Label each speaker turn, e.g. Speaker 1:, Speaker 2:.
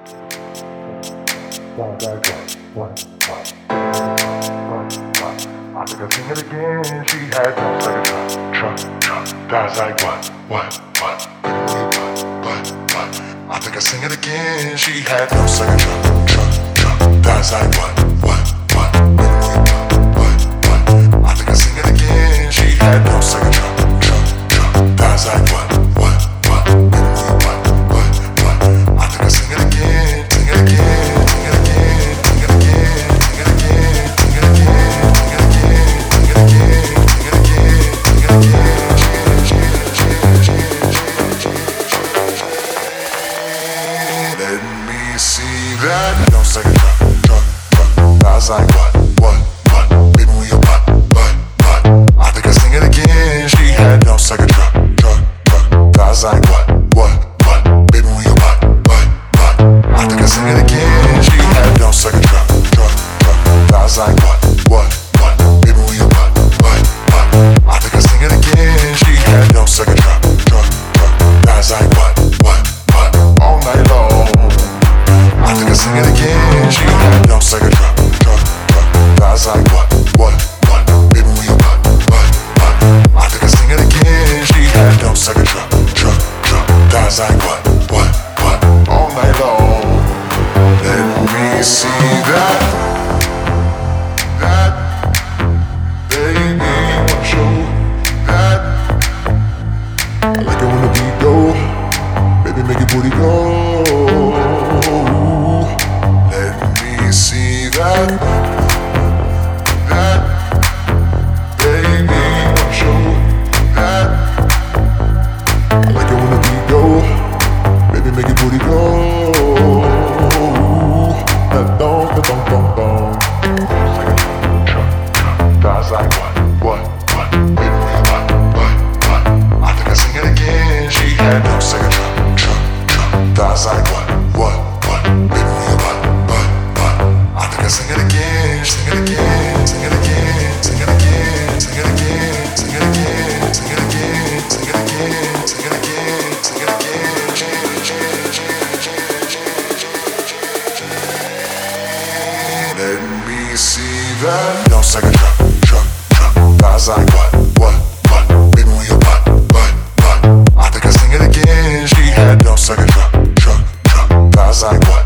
Speaker 1: Sounds like what? I think I sing it again. She had no second try. That's like what? I think I sing it again. She had no second try. That's like what? I think I sing it again. She had no second try. That's like what? I think I sing it again. Sing it again. Sing it again. Sing it again. Sing it again. Sing it again. Sing it again. Sing it again. Sing it again. Sing it again. Let me see that. No second try. That's like what? Baby, move your butt. I think I sing it again. She had no second try. That's like what? Baby, move your butt. I think I sing it again. She had no second try. That's like what? Baby, move your butt. I think I sing it again. She had no second try. That's like what? All night long. I think I sing it again. She had no second try. That's like what? Baby, move your butt. I think I sing it again. She had no second try. That's like what? All night long. Let me see that. Baby, want you. That. I like it when the beat go. Baby, make your booty go. Let me see that. That's like what? Baby, I think I sing it again. She had no second try. That's like what? Baby, I think I sing it again. Sing it again. Sing it again. Sing it again. Sing it again. Sing it again. Sing it again. Sing it again. Sing it again. Sing it again. Let me see that. No second try. That's like what? Baby, move your butt. I think I sing it again. She had no second try. That's like what?